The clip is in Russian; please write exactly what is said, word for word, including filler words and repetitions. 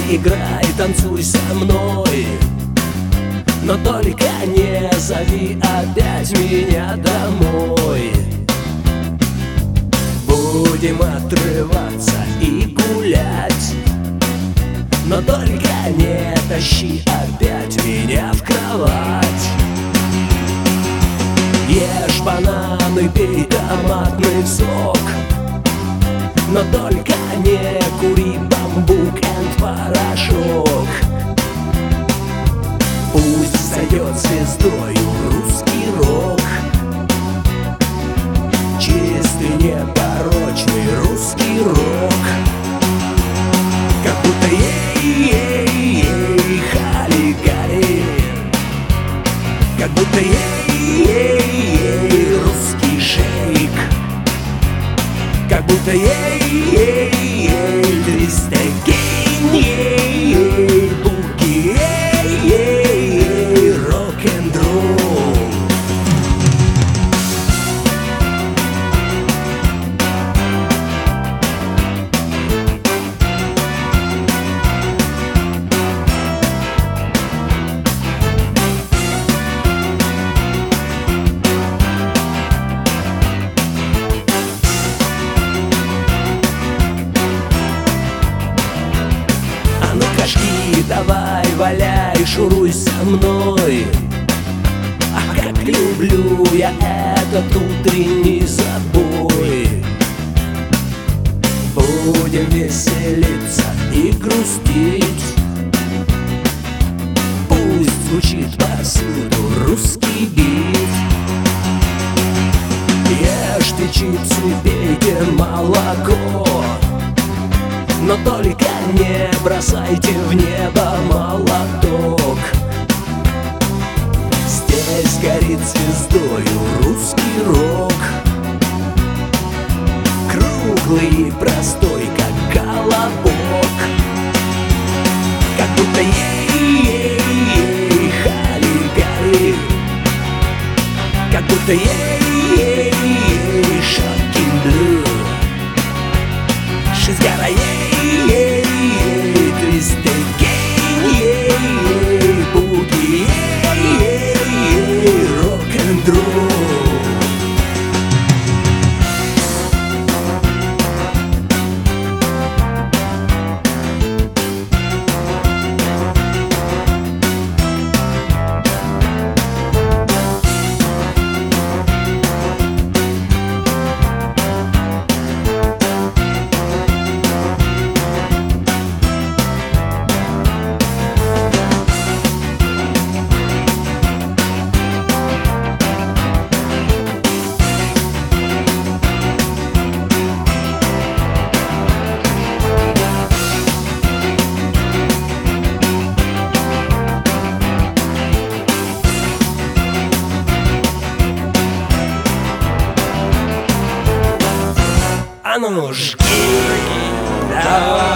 играй, танцуй со мной, но только не зови опять меня домой. Будем отрываться и гулять, но только не тащи опять меня в кровать. Ешь бананы, пей томатный сок, но только не кури бамбук энд порошок. Пусть сойдет звездою русский рок, чистый, непорочный русский рок. Как будто ей-ей-ей, хали-гали, как будто ей-ей-ей, русский шейк, как будто ей-ей-ей, твистегейн, ей-ей, буги, ей-ей-ей, рок-н-ролл. Давай, валяй, шуруй со мной. Ах, как люблю я этот утренний забой. Будем веселиться и грустить, пусть звучит повсюду русский бит. Ешьте чипсы, пейте молоко, но только не бросайте в небо молоток. Здесь горит звездою русский рок, круглый и простой, как колобок. Как будто ей-ей-ей, хали-гали, как будто ей-ей-ей, шокин блю. She's got a ей-ей-ей, твистегейн, ей-ей, буги, ей-ей-ей, рок-н-ролл. А ну жги, давай.